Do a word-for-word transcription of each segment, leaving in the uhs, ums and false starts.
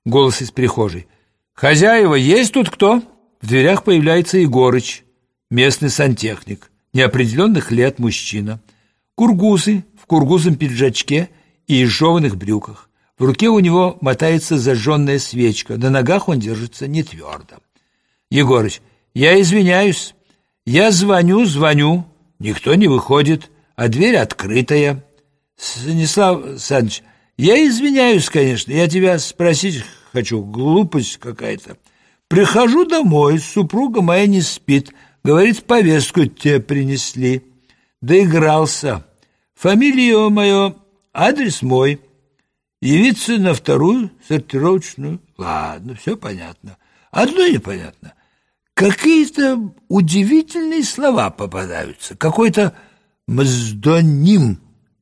Голос из прихожей. «Хозяева, есть тут кто?» В дверях появляется Егорыч, местный сантехник, неопределенных лет мужчина. Кургузы в кургузом пиджачке и изжеванных брюках. В руке у него мотается зажженная свечка, на ногах он держится не твердо. Егорыч. «Я извиняюсь. Я звоню, звоню. Никто не выходит, а дверь открытая. Станислав Александрович, я извиняюсь, конечно, я тебя спросить хочу, глупость какая-то. Прихожу домой, супруга моя не спит, говорит, повестку тебе принесли. Доигрался. Фамилия моя, адрес мой. Явиться на вторую сортировочную. Ладно, все понятно. Одно непонятно. Какие-то удивительные слова попадаются. Какой-то мздоним.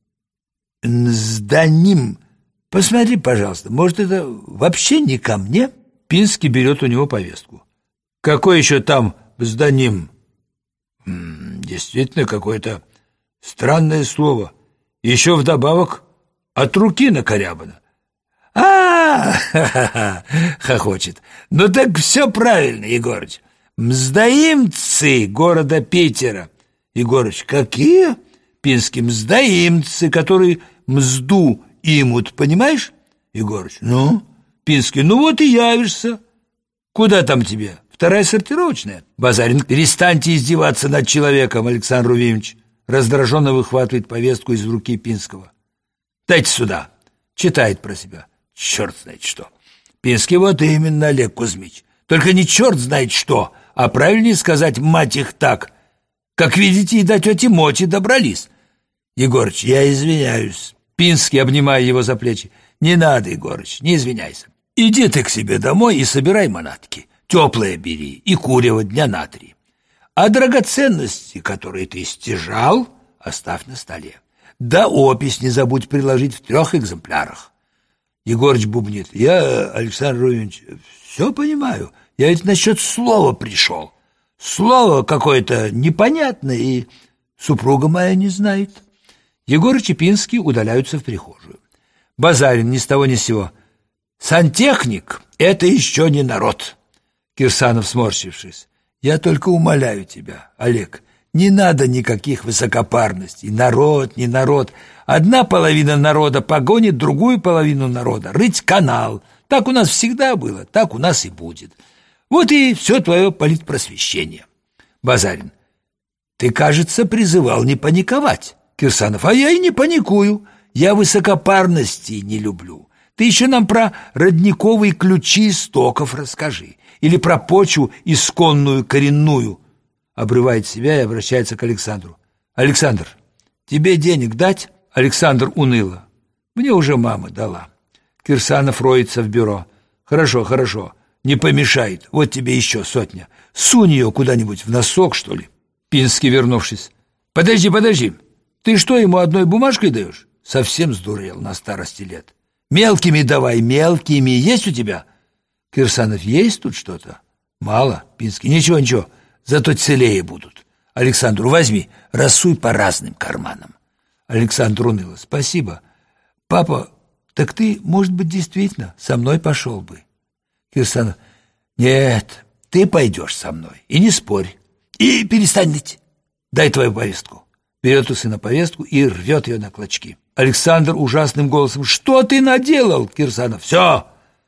Мздоним. Посмотри, пожалуйста, может, это вообще не ко мне?» Пинский берет у него повестку. «Какой еще там мздоним?» «Действительно, какое-то странное слово. Еще вдобавок от руки накорябано». «А-ха-ха-ха!» — хохочет. «Ну так все правильно, Егорыч. Мздоимцы города Питера». Егорыч. «Какие?» Пинский. «Мздоимцы, которые мзду имут, понимаешь?» Егорыч. «Ну?» Пинский. «Ну вот и явишься. Куда там тебе? Вторая сортировочная?» Базарин. «Перестаньте издеваться над человеком, Александр Рувимович». Раздраженно выхватывает повестку из руки Пинского. «Дайте сюда». Читает про себя. Черт знает что. Пинский. «Вот именно, Олег Кузьмич. Только не черт знает что, а правильнее сказать, мать их так. Как видите, и до тети Моти добрались». Егорыч. «Я извиняюсь». Пинский, обнимая его за плечи. «Не надо, Егорыч, не извиняйся. Иди ты к себе домой и собирай манатки. Теплое бери и курево дня на три. А драгоценности, которые ты стяжал, оставь на столе. Да опись не забудь приложить в трех экземплярах». Егорыч бубнит. «Я, Александр Рувимович, все понимаю. Я ведь насчет слова пришел. Слово какое-то непонятное, и супруга моя не знает». Егорыч и Пинский удаляются в прихожую. Базарин ни с того ни с сего. «Сантехник — это еще не народ». Кирсанов, сморщившись. «Я только умоляю тебя, Олег, не надо никаких высокопарностей. Народ, не народ. Одна половина народа погонит другую половину народа. Рыть канал. Так у нас всегда было, так у нас и будет. Вот и все твое политпросвещение». Базарин. «Ты, кажется, призывал не паниковать». Кирсанов. «А я и не паникую. Я высокопарности не люблю. Ты еще нам про родниковые ключи истоков расскажи. Или про почву исконную коренную». Обрывает себя и обращается к Александру. «Александр, тебе денег дать?» Александр уныло. «Мне уже мама дала». Кирсанов роется в бюро. «Хорошо, хорошо. Не помешает. Вот тебе еще сотня. Сунь ее куда-нибудь в носок, что ли». Пинский, вернувшись. «Подожди, подожди. Ты что, ему одной бумажкой даешь?» Совсем сдурел на старости лет. «Мелкими давай, мелкими. Есть у тебя?» Кирсанов. «Есть тут что-то?» «Мало». Пинский. «Ничего, ничего. Зато целее будут». Александру. «Возьми, рассуй по разным карманам». Александр уныло. «Спасибо. Папа, так ты, может быть, действительно со мной пошел бы?» Кирсанов. «Нет, ты пойдешь со мной. И не спорь. И перестань ныть. Дай твою повестку». Берет у сына повестку и рвет ее на клочки. Александр ужасным голосом. «Что ты наделал?» Кирсанов. «Все.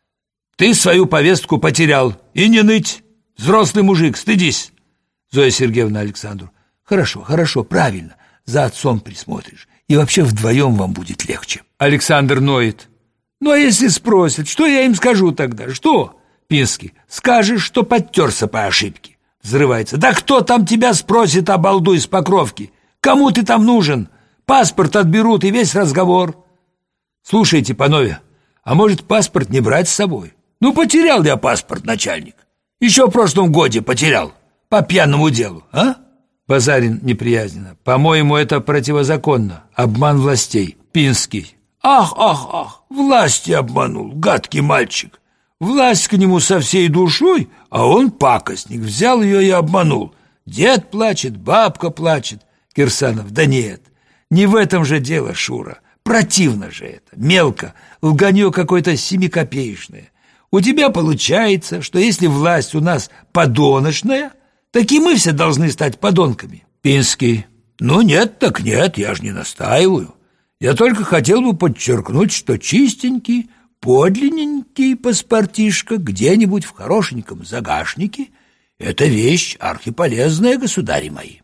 Ты свою повестку потерял. И не ныть. Взрослый мужик, стыдись». Зоя Сергеевна Александру. «Хорошо, хорошо, правильно. За отцом присмотришь. И вообще вдвоем вам будет легче». Александр ноет. «Ну, а если спросят, что я им скажу тогда? Что?» Пинский. «Скажешь, что подтерся по ошибке». Взрывается. «Да кто там тебя спросит, обалдуй с Покровки? Кому ты там нужен? Паспорт отберут, и весь разговор». «Слушайте, панове, а может, паспорт не брать с собой?» «Ну, потерял я паспорт, начальник. Еще в прошлом годе потерял. По пьяному делу, а?» Базарин неприязненно. «По-моему, это противозаконно. Обман властей». Пинский. «Ах, ах, ах, власти обманул, гадкий мальчик. Власть к нему со всей душой, а он пакостник, взял ее и обманул. Дед плачет, бабка плачет». Кирсанов. «Да нет, не в этом же дело, Шура. Противно же это, мелко, лганье какое-то семикопеечное. У тебя получается, что если власть у нас подоночная, так и мы все должны стать подонками. Пинский. Ну нет, так нет, я же не настаиваю. Я только хотел бы подчеркнуть, что чистенький, подлинненький паспортишка где-нибудь в хорошеньком загашнике — это вещь архиполезная, государи мои.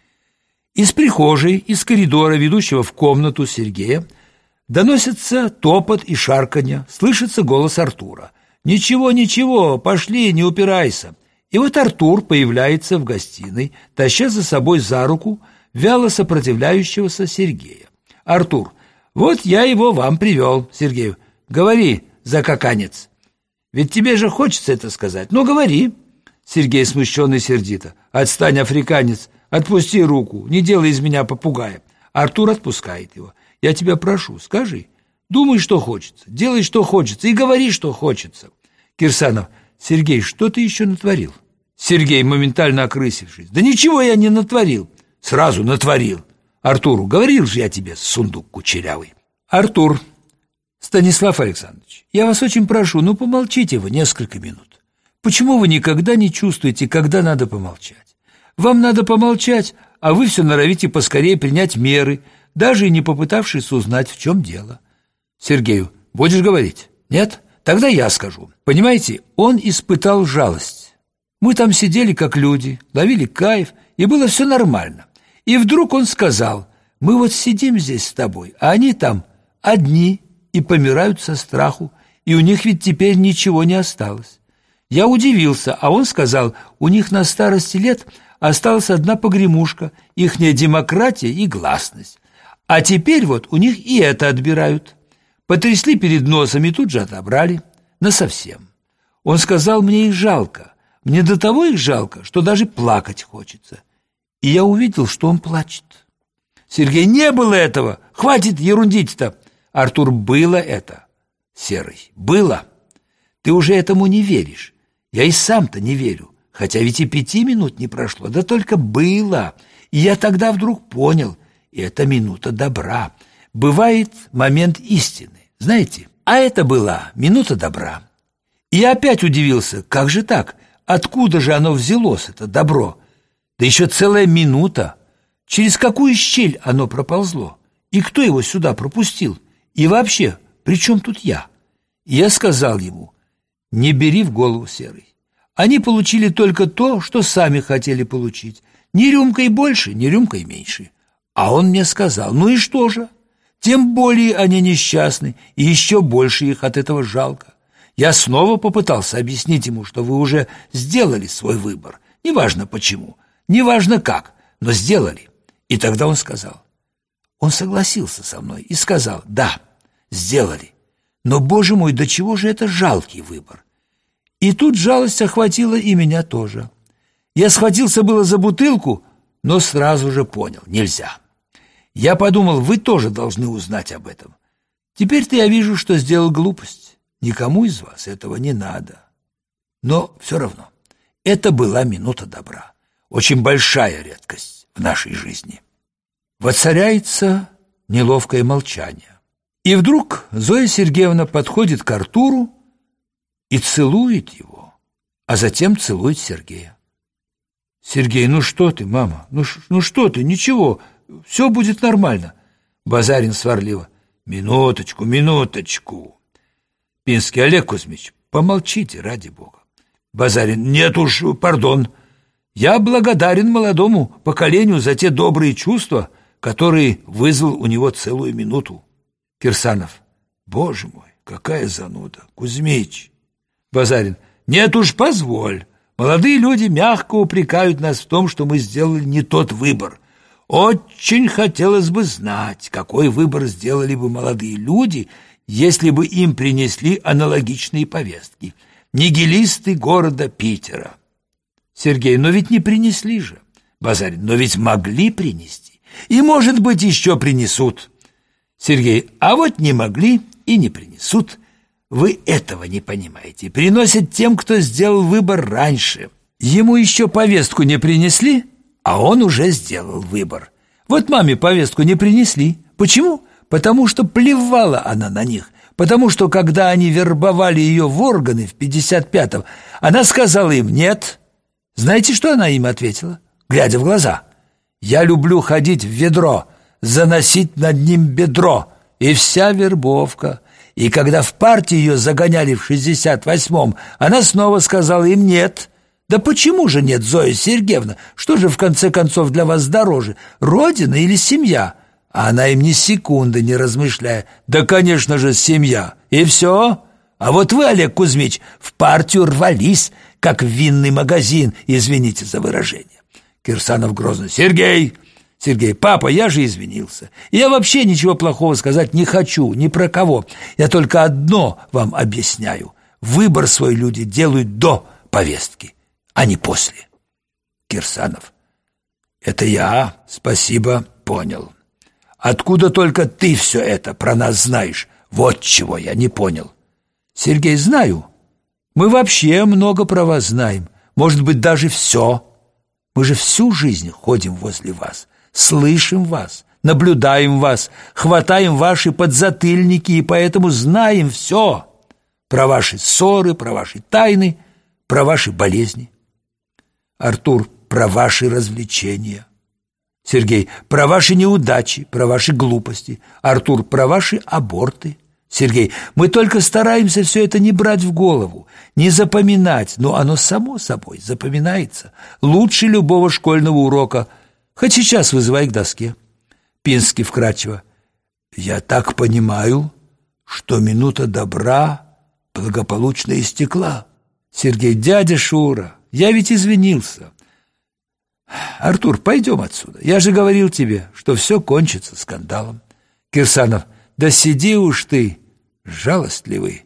Из прихожей, из коридора, ведущего в комнату Сергея, доносится топот и шарканье, слышится голос Артура. «Ничего, ничего, пошли, не упирайся». И вот Артур появляется в гостиной, таща за собой за руку вяло сопротивляющегося Сергея. «Артур, вот я его вам привел, Сергею. Говори, закаканец. Ведь тебе же хочется это сказать. Ну, говори». Сергей смущенно и сердито. «Отстань, африканец, отпусти руку, не делай из меня попугая». Артур отпускает его. «Я тебя прошу, скажи. Думай, что хочется, делай, что хочется, и говори, что хочется». Кирсанов. «Сергей, что ты еще натворил?» Сергей, моментально окрысившись. «Да ничего я не натворил». «Сразу натворил». Артуру. «Говорил же я тебе, сундук кучерявый». Артур. «Станислав Александрович, я вас очень прошу, ну помолчите вы несколько минут. Почему вы никогда не чувствуете, когда надо помолчать? Вам надо помолчать, а вы все норовите поскорее принять меры, даже и не попытавшись узнать, в чем дело». Сергею. «Будешь говорить? Нет? Тогда я скажу. Понимаете, он испытал жалость. Мы там сидели как люди, ловили кайф, и было все нормально. И вдруг он сказал: мы вот сидим здесь с тобой, а они там одни и помирают со страху, и у них ведь теперь ничего не осталось. Я удивился, а он сказал: у них на старости лет осталась одна погремушка, ихняя демократия и гласность. А теперь вот у них и это отбирают. Потрясли перед носом и тут же отобрали. Насовсем. Он сказал: мне их жалко. Мне до того их жалко, что даже плакать хочется. И я увидел, что он плачет». Сергей. «Не было этого! Хватит ерундить-то!» Артур. «Было это, Серый, было. Ты уже этому не веришь. Я и сам-то не верю. Хотя ведь и пяти минут не прошло. Да только было. И я тогда вдруг понял. И это минута добра. Бывает момент истины, знаете? А это была минута добра. И я опять удивился. Как же так? Откуда же оно взялось, это добро? Да еще целая минута. Через какую щель оно проползло? И кто его сюда пропустил? И вообще, при чем тут я?» И я сказал ему: «Не бери в голову, Серый. Они получили только то, что сами хотели получить. Ни рюмкой больше, ни рюмкой меньше». А он мне сказал: «Ну и что же? Тем более они несчастны, и еще больше их от этого жалко». Я снова попытался объяснить ему, что вы уже сделали свой выбор. Неважно почему, неважно как, но сделали. И тогда он сказал, он согласился со мной и сказал: «Да, сделали. Но, боже мой, до чего же это жалкий выбор». И тут жалость охватила и меня тоже. Я схватился было за бутылку, но сразу же понял – нельзя. Я подумал, вы тоже должны узнать об этом. Теперь-то я вижу, что сделал глупость. Никому из вас этого не надо. Но все равно, это была минута добра. Очень большая редкость в нашей жизни. Воцаряется неловкое молчание. И вдруг Зоя Сергеевна подходит к Артуру и целует его, а затем целует Сергея. Сергей: «Ну что ты, мама, ну, ну что ты, ничего, все будет нормально». Базарин сварливо: «Минуточку, минуточку». Пинский: «Олег Кузьмич, помолчите, ради бога». Базарин: «Нет уж, пардон. Я благодарен молодому поколению за те добрые чувства, которые вызвал у него целую минуту». Кирсанов: «Боже мой, какая зануда, Кузьмич». Базарин: «Нет уж, позволь. Молодые люди мягко упрекают нас в том, что мы сделали не тот выбор. Очень хотелось бы знать, какой выбор сделали бы молодые люди, если бы им принесли аналогичные повестки. Нигилисты города Питера». Сергей: «Но ведь не принесли же». Базарин: «Но ведь могли принести. И, может быть, еще принесут». Сергей: «А вот не могли и не принесут. Вы этого не понимаете. Приносят тем, кто сделал выбор раньше. Ему еще повестку не принесли, а он уже сделал выбор. Вот маме повестку не принесли. Почему? Потому что плевала она на них. потому что, когда они вербовали ее в органы в пятьдесят пятом, она сказала им «нет». Знаете, что она им ответила, глядя в глаза? «Я люблю ходить в ведро, заносить над ним бедро». И вся вербовка. И когда в партию ее загоняли в шестьдесят восьмом, она снова сказала им «нет». Да почему же нет, Зоя Сергеевна? Что же в конце концов для вас дороже, родина или семья? А она им ни секунды не размышляя: да, конечно же, семья. И все. А вот вы, Олег Кузьмич, в партию рвались, как в винный магазин, извините за выражение. Кирсанов грозно: Сергей, Сергей, папа, я же извинился. Я вообще ничего плохого сказать не хочу, ни про кого. Я только одно вам объясняю. Выбор свой люди делают до повестки, а не после. Кирсанов: это я, спасибо, понял. Откуда только ты все это про нас знаешь? Вот чего я не понял. Сергей: знаю. Мы вообще много про вас знаем. Может быть, даже все. Мы же всю жизнь ходим возле вас, слышим вас, наблюдаем вас, хватаем ваши подзатыльники и поэтому знаем все. Про ваши ссоры, про ваши тайны, про ваши болезни. Артур: про ваши развлечения. Сергей: про ваши неудачи, про ваши глупости. Артур: про ваши аборты. Сергей: мы только стараемся все это не брать в голову, не запоминать, но оно само собой запоминается. Лучше любого школьного урока. Хоть сейчас вызывай к доске. Пинский вкратчиво: я так понимаю, что минута добра благополучно истекла. Сергей: дядя Шура, я ведь извинился. Артур, пойдем отсюда. Я же говорил тебе, что все кончится скандалом. Кирсанов: да сиди уж ты, жалостливый.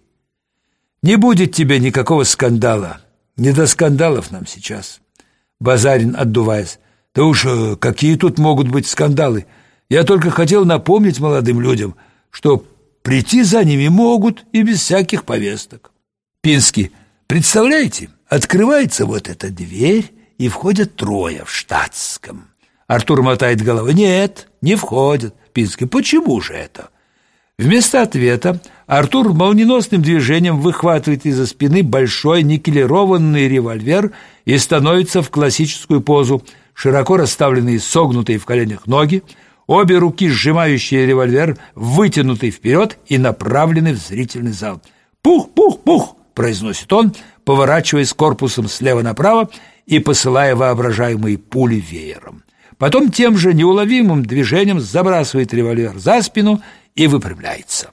Не будет тебе никакого скандала. Не до скандалов нам сейчас. Базарин, отдуваясь: да уж какие тут могут быть скандалы? Я только хотел напомнить молодым людям, что прийти за ними могут и без всяких повесток. Пинский: представляете, открывается вот эта дверь, и входят трое в штатском. Артур мотает головой: нет, не входят. Пинский: почему же это? Вместо ответа Артур молниеносным движением выхватывает из-за спины большой никелированный револьвер и становится в классическую позу, широко расставленные согнутые в коленях ноги, обе руки, сжимающие револьвер, вытянуты вперед и направлены в зрительный зал. «Пух, пух, пух!» – произносит он, поворачиваясь корпусом слева направо и посылая воображаемые пули веером. Потом тем же неуловимым движением забрасывает револьвер за спину и выпрямляется.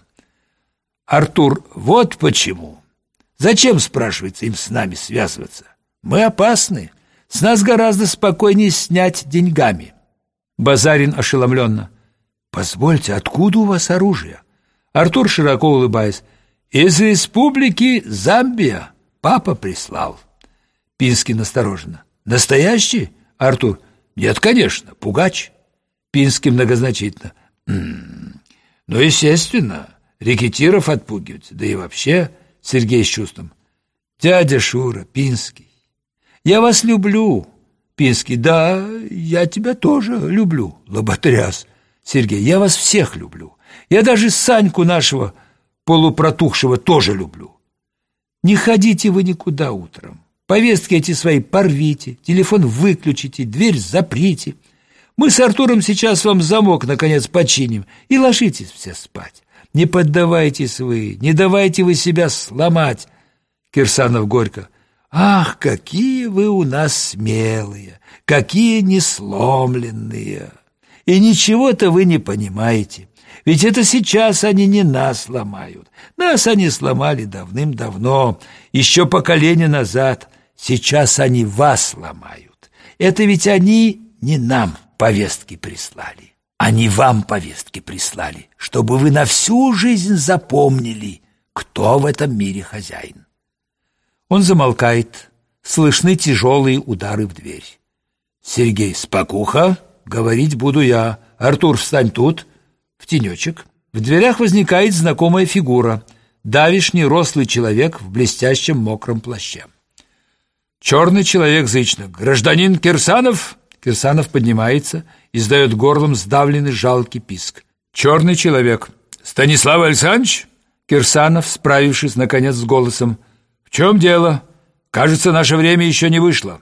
Артур: вот почему. Зачем, спрашивается, им с нами связываться? Мы опасны. С нас гораздо спокойнее снять деньгами. Базарин ошеломленно: позвольте, откуда у вас оружие? Артур, широко улыбаясь: из республики Замбия. Папа прислал. Пинский настороженно: настоящий? Артур: нет, конечно, пугач. Пинский многозначительно: м-м, ну, естественно, рекетиров отпугивать, да и вообще. Сергей с чувством: дядя Шура, Пинский, я вас люблю. Пинский: да, я тебя тоже люблю, лоботряс. Сергей: я вас всех люблю. Я даже Саньку нашего полупротухшего тоже люблю. Не ходите вы никуда утром. Повестки эти свои порвите, телефон выключите, дверь заприте. Мы с Артуром сейчас вам замок, наконец, починим, и ложитесь все спать. Не поддавайтесь вы, не давайте вы себя сломать. Кирсанов горько: ах, какие вы у нас смелые, какие несломленные. И ничего-то вы не понимаете. Ведь это сейчас они не нас ломают. Нас они сломали давным-давно, еще поколение назад. Сейчас они вас ломают. Это ведь они не нам повестки прислали. Они вам повестки прислали, чтобы вы на всю жизнь запомнили, кто в этом мире хозяин. Он замолкает. Слышны тяжелые удары в дверь. Сергей: спокуха, говорить буду я. Артур, встань тут, в тенечек. В дверях возникает знакомая фигура. Давишний рослый человек в блестящем мокром плаще. Черный человек зычно: гражданин Кирсанов. Кирсанов поднимается, издает горлом сдавленный жалкий писк. Черный человек: Станислав Александрович? Кирсанов, справившись, наконец, с голосом: «В чем дело? Кажется, наше время еще не вышло».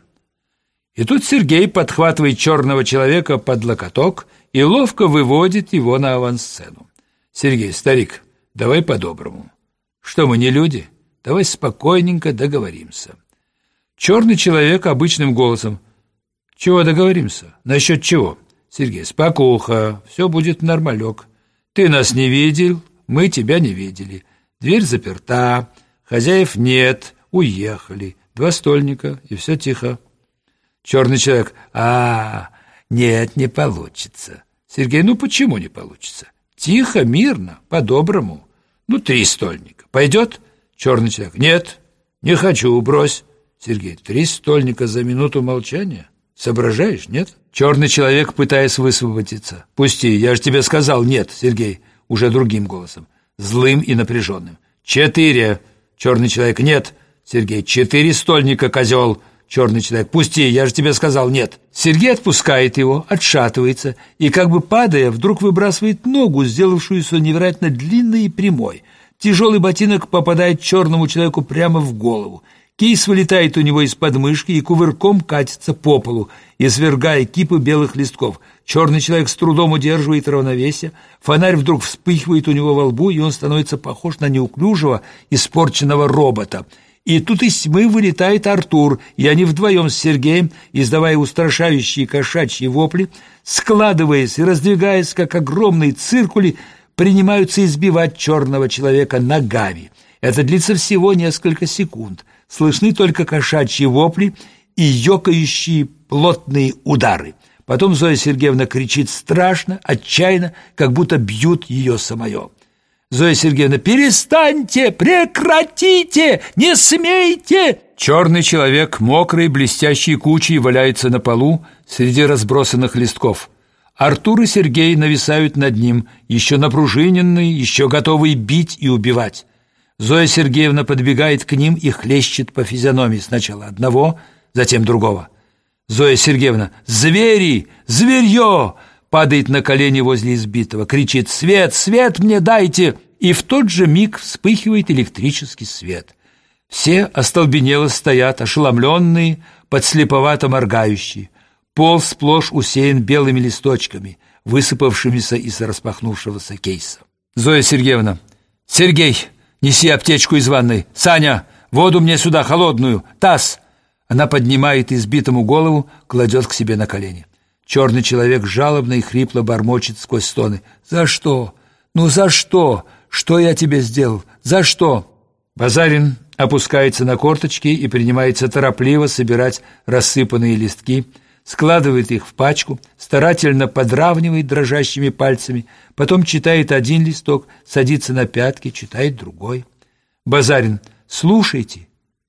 И тут Сергей подхватывает черного человека под локоток и ловко выводит его на авансцену. «Сергей, старик, давай по-доброму. Что, мы не люди? Давай спокойненько договоримся». Черный человек обычным голосом: «Чего договоримся? Насчет чего?» «Сергей, спокуха, все будет нормалек. Ты нас не видел, мы тебя не видели. Дверь заперта, хозяев нет, уехали, два стольника, и все тихо». Черный человек: «А, нет, не получится». Сергей: «Ну почему не получится? Тихо, мирно, по-доброму. Ну, три стольника. Пойдет?» Черный человек: «Нет, не хочу, брось». Сергей: «Три стольника за минуту молчания? Соображаешь, нет?» Черный человек, пытаясь высвободиться: «Пусти, я же тебе сказал нет». Сергей уже другим голосом, злым и напряженным: «Четыре». Черный человек: «Нет». Сергей: «Четыре стольника, козел». Черный человек: «Пусти, я же тебе сказал нет». Сергей отпускает его, отшатывается и, как бы падая, вдруг выбрасывает ногу, сделавшуюся невероятно длинной и прямой. Тяжелый ботинок попадает черному человеку прямо в голову. Кейс вылетает у него из подмышки и кувырком катится по полу, извергая кипы белых листков. Черный человек с трудом удерживает равновесие, фонарь вдруг вспыхивает у него во лбу, и он становится похож на неуклюжего, испорченного робота. И тут из тьмы вылетает Артур, и они вдвоем с Сергеем, издавая устрашающие кошачьи вопли, складываясь и раздвигаясь, как огромные циркули, принимаются избивать черного человека ногами. Это длится всего несколько секунд. Слышны только кошачьи вопли и ёкающие плотные удары. Потом Зоя Сергеевна кричит страшно, отчаянно, как будто бьют ее самое. Зоя Сергеевна: «Перестаньте! Прекратите! Не смейте!» Черный человек, мокрый, блестящей кучей, валяется на полу среди разбросанных листков. Артур и Сергей нависают над ним, еще напружиненные, еще готовые бить и убивать. Зоя Сергеевна подбегает к ним и хлещет по физиономии сначала одного, затем другого. Зоя Сергеевна: «Звери! Зверье!» Падает на колени возле избитого, кричит: «Свет! Свет мне дайте!» И в тот же миг вспыхивает электрический свет. Все остолбенело стоят, ошеломленные, подслеповато моргающие. Пол сплошь усеян белыми листочками, высыпавшимися из распахнувшегося кейса. Зоя Сергеевна: «Сергей, неси аптечку из ванной. Саня, воду мне сюда, холодную. Таз!» Она поднимает избитому голову, кладет к себе на колени. Черный человек жалобно и хрипло бормочет сквозь стоны: «За что? Ну за что? Что я тебе сделал? За что?» Базарин опускается на корточки и принимается торопливо собирать рассыпанные листки, складывает их в пачку, старательно подравнивает дрожащими пальцами, потом читает один листок, садится на пятки, читает другой. Базарин: «Слушайте,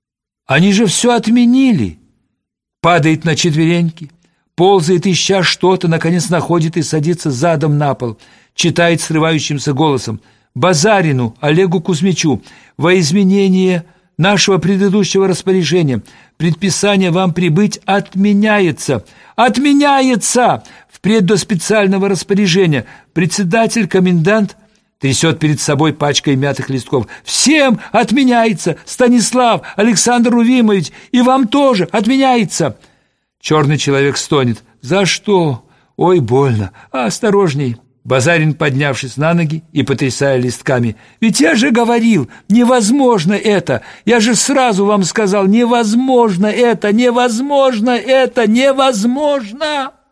они же все отменили!» Падает на четвереньки, ползает, ища что-то, наконец находит и садится задом на пол, читает срывающимся голосом: «Базарину Олегу Кузьмичу, во изменение нашего предыдущего распоряжения предписание вам прибыть отменяется. Отменяется! Впредь до специального распоряжения. Председатель, комендант...» Трясет перед собой пачкой мятых листков: «Всем отменяется! Станислав, Александр Рувимович, и вам тоже отменяется!» Черный человек стонет: «За что? Ой, больно! А осторожней!» Базарин, поднявшись на ноги и потрясая листками: «Ведь я же говорил, невозможно это! Я же сразу вам сказал, невозможно это! Невозможно это! Невозможно!»